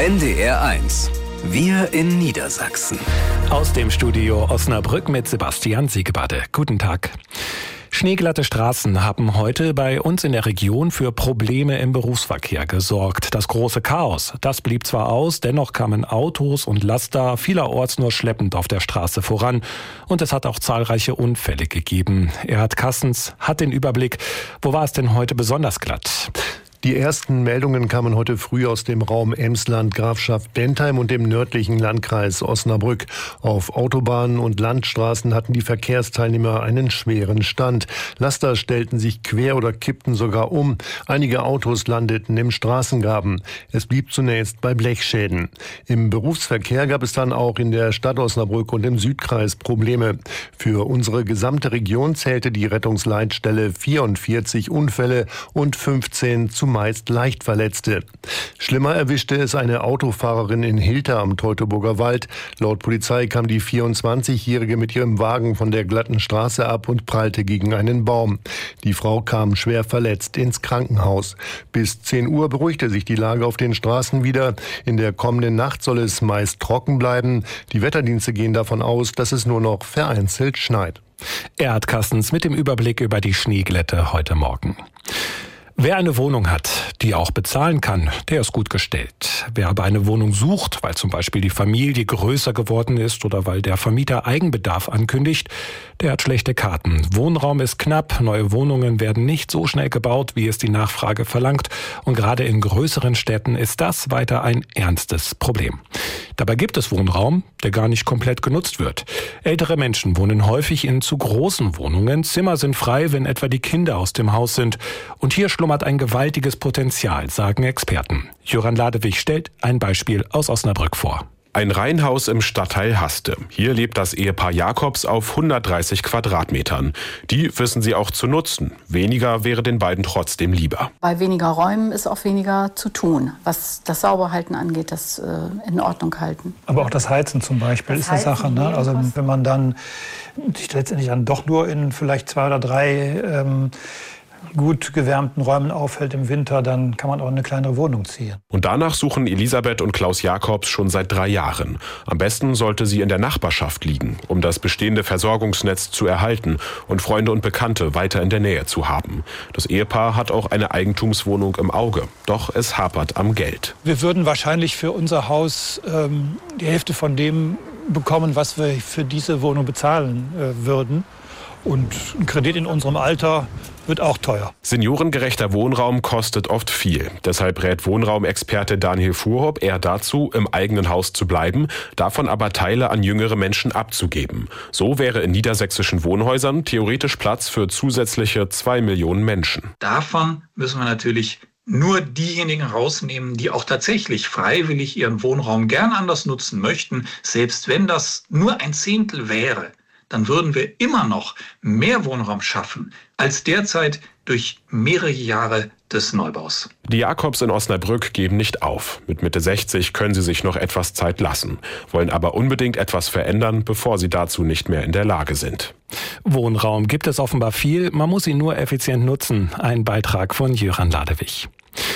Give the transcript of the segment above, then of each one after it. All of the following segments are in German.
NDR1. Wir in Niedersachsen. Aus dem Studio Osnabrück mit Sebastian Siegebade. Guten Tag. Schneeglatte Straßen haben heute bei uns in der Region für Probleme im Berufsverkehr gesorgt. Das große Chaos, das blieb zwar aus, dennoch kamen Autos und Laster vielerorts nur schleppend auf der Straße voran. Und es hat auch zahlreiche Unfälle gegeben. Erhard Kassens hat den Überblick. Wo war es denn heute besonders glatt? Die ersten Meldungen kamen heute früh aus dem Raum Emsland, Grafschaft Bentheim und dem nördlichen Landkreis Osnabrück. Auf Autobahnen und Landstraßen hatten die Verkehrsteilnehmer einen schweren Stand. Laster stellten sich quer oder kippten sogar um. Einige Autos landeten im Straßengraben. Es blieb zunächst bei Blechschäden. Im Berufsverkehr gab es dann auch in der Stadt Osnabrück und im Südkreis Probleme. Für unsere gesamte Region zählte die Rettungsleitstelle 44 Unfälle und 15 zumeist leicht Verletzte. Schlimmer erwischte es eine Autofahrerin in Hilter am Teutoburger Wald. Laut Polizei kam die 24-Jährige mit ihrem Wagen von der glatten Straße ab und prallte gegen einen Baum. Die Frau kam schwer verletzt ins Krankenhaus. Bis 10 Uhr beruhigte sich die Lage auf den Straßen wieder. In der kommenden Nacht soll es meist trocken bleiben. Die Wetterdienste gehen davon aus, dass es nur noch vereinzelt schneit. Erhard Kassens mit dem Überblick über die Schneeglätte heute Morgen. Wer eine Wohnung hat, die auch bezahlen kann, der ist gut gestellt. Wer aber eine Wohnung sucht, weil zum Beispiel die Familie größer geworden ist oder weil der Vermieter Eigenbedarf ankündigt, der hat schlechte Karten. Wohnraum ist knapp, neue Wohnungen werden nicht so schnell gebaut, wie es die Nachfrage verlangt. Und gerade in größeren Städten ist das weiter ein ernstes Problem. Dabei gibt es Wohnraum, der gar nicht komplett genutzt wird. Ältere Menschen wohnen häufig in zu großen Wohnungen. Zimmer sind frei, wenn etwa die Kinder aus dem Haus sind. Und hier schlummert ein gewaltiges Potenzial, sagen Experten. Jöran Ladewig stellt ein Beispiel aus Osnabrück vor. Ein Reihenhaus im Stadtteil Haste. Hier lebt das Ehepaar Jakobs auf 130 Quadratmetern. Die wissen sie auch zu nutzen. Weniger wäre den beiden trotzdem lieber. Bei weniger Räumen ist auch weniger zu tun, was das Sauberhalten angeht, das in Ordnung halten. Aber auch das Heizen zum Beispiel ist eine Sache. Ne? Also wenn man dann sich letztendlich dann doch nur in vielleicht 2 oder 3 gut gewärmten Räumen aufhält im Winter, dann kann man auch eine kleinere Wohnung ziehen. Und danach suchen Elisabeth und Klaus Jakobs schon seit 3 Jahren. Am besten sollte sie in der Nachbarschaft liegen, um das bestehende Versorgungsnetz zu erhalten und Freunde und Bekannte weiter in der Nähe zu haben. Das Ehepaar hat auch eine Eigentumswohnung im Auge. Doch es hapert am Geld. Wir würden wahrscheinlich für unser Haus die Hälfte von dem bekommen, was wir für diese Wohnung bezahlen würden. Und ein Kredit in unserem Alter wird auch teuer. Seniorengerechter Wohnraum kostet oft viel. Deshalb rät Wohnraumexperte Daniel Fuhrhopp eher dazu, im eigenen Haus zu bleiben, davon aber Teile an jüngere Menschen abzugeben. So wäre in niedersächsischen Wohnhäusern theoretisch Platz für zusätzliche 2 Millionen Menschen. Davon müssen wir natürlich nur diejenigen rausnehmen, die auch tatsächlich freiwillig ihren Wohnraum gern anders nutzen möchten. Selbst wenn das nur ein Zehntel wäre, dann würden wir immer noch mehr Wohnraum schaffen als derzeit durch mehrere Jahre des Neubaus. Die Jakobs in Osnabrück geben nicht auf. Mit Mitte 60 können sie sich noch etwas Zeit lassen, wollen aber unbedingt etwas verändern, bevor sie dazu nicht mehr in der Lage sind. Wohnraum gibt es offenbar viel, man muss ihn nur effizient nutzen. Ein Beitrag von Jöran Ladewig.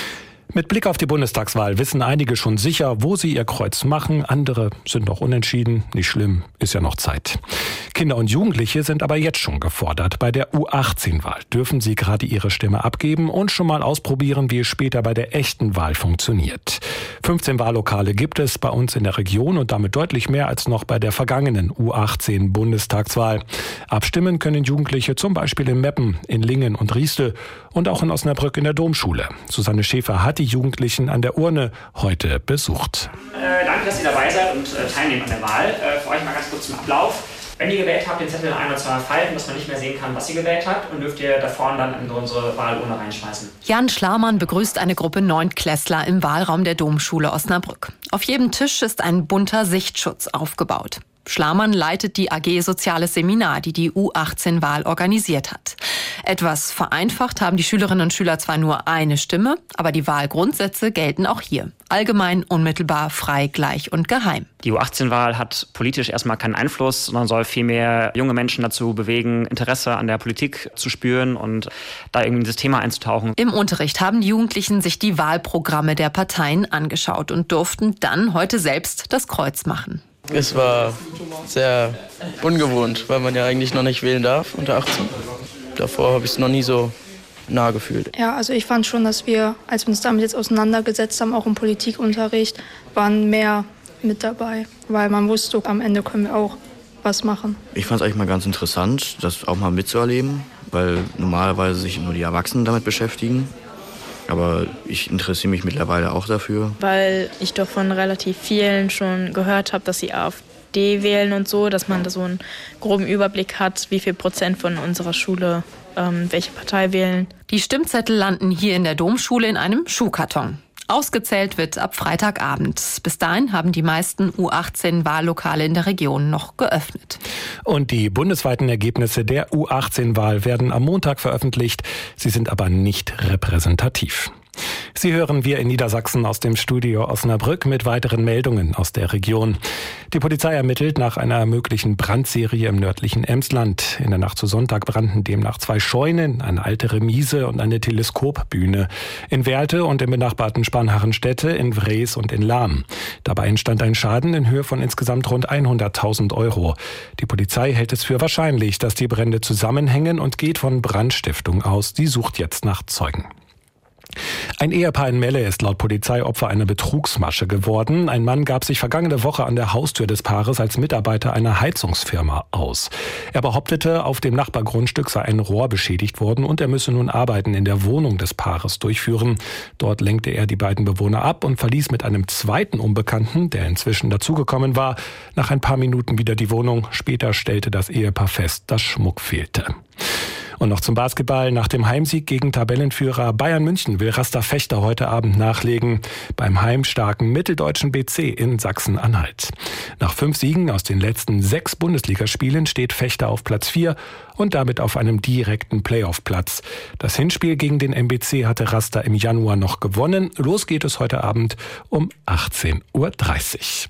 Mit Blick auf die Bundestagswahl wissen einige schon sicher, wo sie ihr Kreuz machen. Andere sind noch unentschieden. Nicht schlimm, ist ja noch Zeit. Kinder und Jugendliche sind aber jetzt schon gefordert. Bei der U18-Wahl dürfen sie gerade ihre Stimme abgeben und schon mal ausprobieren, wie es später bei der echten Wahl funktioniert. 15 Wahllokale gibt es bei uns in der Region und damit deutlich mehr als noch bei der vergangenen U18-Bundestagswahl. Abstimmen können Jugendliche zum Beispiel in Meppen, in Lingen und Rieste und auch in Osnabrück in der Domschule. Susanne Schäfer hat die Jugendlichen an der Urne heute besucht. Danke, dass ihr dabei seid und teilnehmt an der Wahl. Für euch mal ganz kurz zum Ablauf. Wenn ihr gewählt habt, den Zettel ein oder zwei falten, dass man nicht mehr sehen kann, was ihr gewählt habt, und dürft ihr da vorne dann in unsere Wahlurne reinschmeißen. Jan Schlarmann begrüßt eine Gruppe 9-Klässler im Wahlraum der Domschule Osnabrück. Auf jedem Tisch ist ein bunter Sichtschutz aufgebaut. Schlamann leitet die AG Soziales Seminar, die die U18-Wahl organisiert hat. Etwas vereinfacht haben die Schülerinnen und Schüler zwar nur eine Stimme, aber die Wahlgrundsätze gelten auch hier. Allgemein, unmittelbar, frei, gleich und geheim. Die U18-Wahl hat politisch erstmal keinen Einfluss, sondern soll vielmehr junge Menschen dazu bewegen, Interesse an der Politik zu spüren und da irgendwie in dieses Thema einzutauchen. Im Unterricht haben die Jugendlichen sich die Wahlprogramme der Parteien angeschaut und durften dann heute selbst das Kreuz machen. Es war sehr ungewohnt, weil man ja eigentlich noch nicht wählen darf unter 18. Davor habe ich es noch nie so nah gefühlt. Ja, also ich fand schon, dass wir, als wir uns damit jetzt auseinandergesetzt haben, auch im Politikunterricht, waren mehr mit dabei, weil man wusste, am Ende können wir auch was machen. Ich fand es eigentlich mal ganz interessant, das auch mal mitzuerleben, weil normalerweise sich nur die Erwachsenen damit beschäftigen. Aber ich interessiere mich mittlerweile auch dafür. Weil ich doch von relativ vielen schon gehört habe, dass sie AfD wählen und so, dass man da so einen groben Überblick hat, wie viel Prozent von unserer Schule welche Partei wählen. Die Stimmzettel landen hier in der Domschule in einem Schuhkarton. Ausgezählt wird ab Freitagabend. Bis dahin haben die meisten U18-Wahllokale in der Region noch geöffnet. Und die bundesweiten Ergebnisse der U18-Wahl werden am Montag veröffentlicht. Sie sind aber nicht repräsentativ. Sie hören Wir in Niedersachsen aus dem Studio Osnabrück mit weiteren Meldungen aus der Region. Die Polizei ermittelt nach einer möglichen Brandserie im nördlichen Emsland. In der Nacht zu Sonntag brannten demnach 2 Scheunen, eine alte Remise und eine Teleskopbühne. In Werlte und im benachbarten Spanharrenstädte, in Wrees und in Lahm. Dabei entstand ein Schaden in Höhe von insgesamt rund 100.000 €. Die Polizei hält es für wahrscheinlich, dass die Brände zusammenhängen und geht von Brandstiftung aus. Sie sucht jetzt nach Zeugen. Ein Ehepaar in Melle ist laut Polizei Opfer einer Betrugsmasche geworden. Ein Mann gab sich vergangene Woche an der Haustür des Paares als Mitarbeiter einer Heizungsfirma aus. Er behauptete, auf dem Nachbargrundstück sei ein Rohr beschädigt worden und er müsse nun Arbeiten in der Wohnung des Paares durchführen. Dort lenkte er die beiden Bewohner ab und verließ mit einem zweiten Unbekannten, der inzwischen dazugekommen war, nach ein paar Minuten wieder die Wohnung. Später stellte das Ehepaar fest, dass Schmuck fehlte. Und noch zum Basketball. Nach dem Heimsieg gegen Tabellenführer Bayern München will Rasta Vechta heute Abend nachlegen beim heimstarken mitteldeutschen BC in Sachsen-Anhalt. Nach 5 Siegen aus den letzten 6 Bundesligaspielen steht Vechta auf Platz 4 und damit auf einem direkten Playoff-Platz. Das Hinspiel gegen den MBC hatte Rasta im Januar noch gewonnen. Los geht es heute Abend um 18:30 Uhr.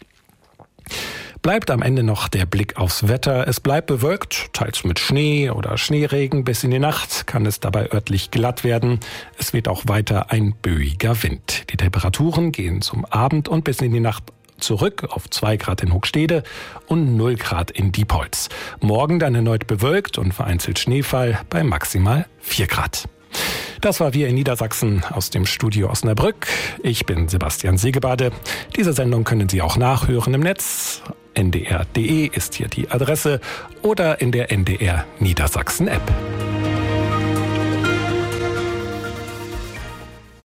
Bleibt am Ende noch der Blick aufs Wetter. Es bleibt bewölkt, teils mit Schnee oder Schneeregen. Bis in die Nacht kann es dabei örtlich glatt werden. Es weht auch weiter ein böiger Wind. Die Temperaturen gehen zum Abend und bis in die Nacht zurück auf 2 Grad in Hochstede und 0 Grad in Diepholz. Morgen dann erneut bewölkt und vereinzelt Schneefall bei maximal 4 Grad. Das war Wir in Niedersachsen aus dem Studio Osnabrück. Ich bin Sebastian Segebade. Diese Sendung können Sie auch nachhören im Netz. ndr.de ist hier die Adresse oder in der NDR Niedersachsen App.